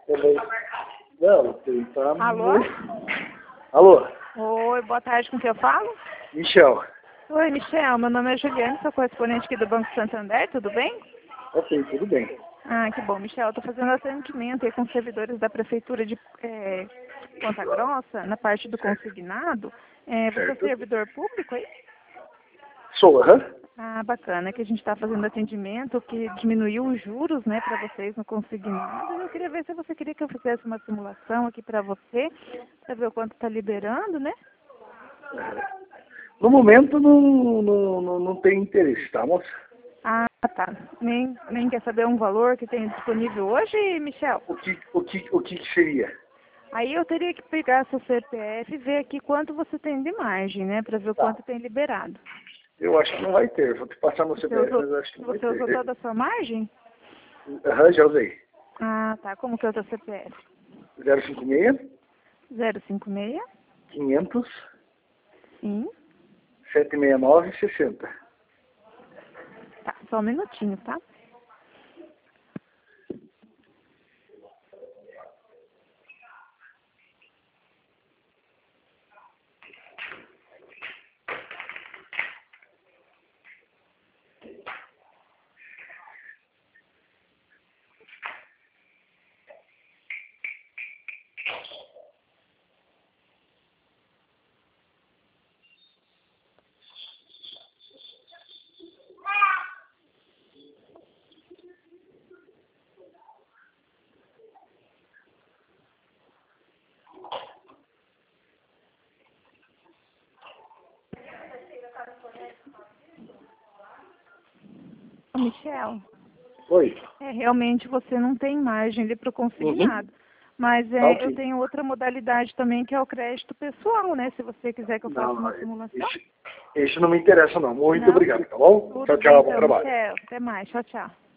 Também. Não, tem tá. Alô? Alô? Oi, boa tarde, com quem eu falo? Michel. Oi, Michel, meu nome é Juliane, sou correspondente aqui do Banco Santander, tudo bem? Ok, tudo bem. Ah, que bom, Michel, eu estou fazendo atendimento aí com os servidores da Prefeitura de Ponta Grossa, na parte do consignado. Você é Certo. servidor público aí? Sou, aham. Ah, bacana, que a gente está fazendo atendimento que diminuiu os juros, né, para vocês no consignado. Eu queria ver se você queria que eu fizesse uma simulação aqui para você, para ver o quanto está liberando, né? No momento não tem interesse, tá, moça? Ah, tá. Nem quer saber um valor que tem disponível hoje, Michel? O que seria? Aí eu teria que pegar seu CPF e ver aqui quanto você tem de margem, né, para ver o Tá. quanto tem liberado. Eu acho que não vai ter. Vou te passar meu CPF, mas eu acho que não vai Você usou ter. toda a sua margem? Aham, já usei. Ah, tá. Como que é o seu CPF? 056 056, 500 sim. 769 60. Tá, só um minutinho, tá? Ô, Michel, Oi. realmente você não tem margem ali para o consignado. Uhum. Mas Tá, ok. eu tenho outra modalidade também, que é o crédito pessoal, né? Se você quiser que eu faça Não, uma simulação. isso não me interessa não. Muito Não? obrigado, tá bom? Tudo Tchau, bem, tchau, bom então, trabalho. Michel. Até mais. Tchau, tchau.